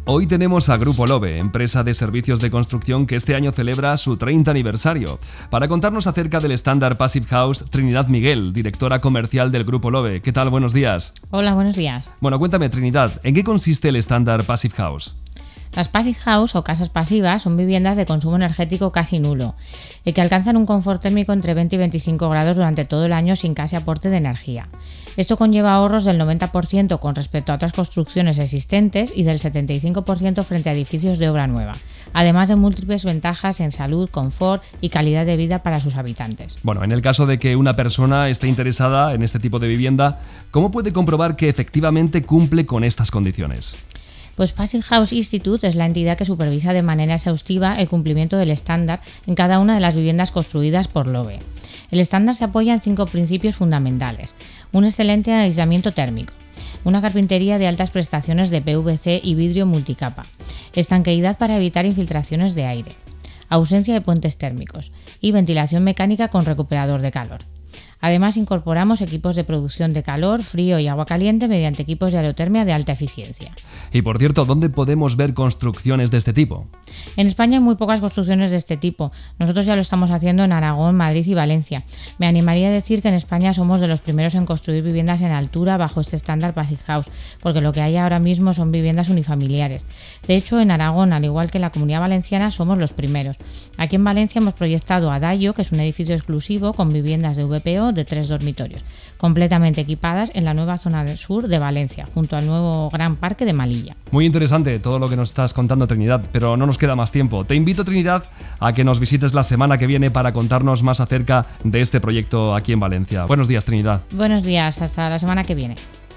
Hoy tenemos a Grupo Lobe, empresa de servicios de construcción que este año celebra su 30 aniversario. Para contarnos acerca del estándar Passive House, Trinidad Miguel, directora comercial del Grupo Lobe. ¿Qué tal? Buenos días. Hola, buenos días. Bueno, cuéntame, Trinidad, ¿en qué consiste el estándar Passive House? Las Passive House o casas pasivas son viviendas de consumo energético casi nulo y que alcanzan un confort térmico entre 20 y 25 grados durante todo el año sin casi aporte de energía. Esto conlleva ahorros del 90% con respecto a otras construcciones existentes y del 75% frente a edificios de obra nueva, además de múltiples ventajas en salud, confort y calidad de vida para sus habitantes. Bueno, en el caso de que una persona esté interesada en este tipo de vivienda, ¿cómo puede comprobar que efectivamente cumple con estas condiciones? Pues Passive House Institute es la entidad que supervisa de manera exhaustiva el cumplimiento del estándar en cada una de las viviendas construidas por Lobe. El estándar se apoya en 5 principios fundamentales: un excelente aislamiento térmico, una carpintería de altas prestaciones de PVC y vidrio multicapa, estanqueidad para evitar infiltraciones de aire, ausencia de puentes térmicos y ventilación mecánica con recuperador de calor. Además, incorporamos equipos de producción de calor, frío y agua caliente mediante equipos de aerotermia de alta eficiencia. Y por cierto, ¿dónde podemos ver construcciones de este tipo? En España hay muy pocas construcciones de este tipo. Nosotros ya lo estamos haciendo en Aragón, Madrid y Valencia. Me animaría a decir que en España somos de los primeros en construir viviendas en altura bajo este estándar Passive House, porque lo que hay ahora mismo son viviendas unifamiliares. De hecho, en Aragón, al igual que en la Comunidad Valenciana, somos los primeros. Aquí en Valencia hemos proyectado Adagio, que es un edificio exclusivo con viviendas de VPO de 3 dormitorios, completamente equipadas en la nueva zona del sur de Valencia, junto al nuevo Gran Parque de Malilla. Muy interesante todo lo que nos estás contando, Trinidad, pero no nos queda más tiempo. Te invito, Trinidad, a que nos visites la semana que viene para contarnos más acerca de este proyecto aquí en Valencia. Buenos días, Trinidad. Buenos días, hasta la semana que viene.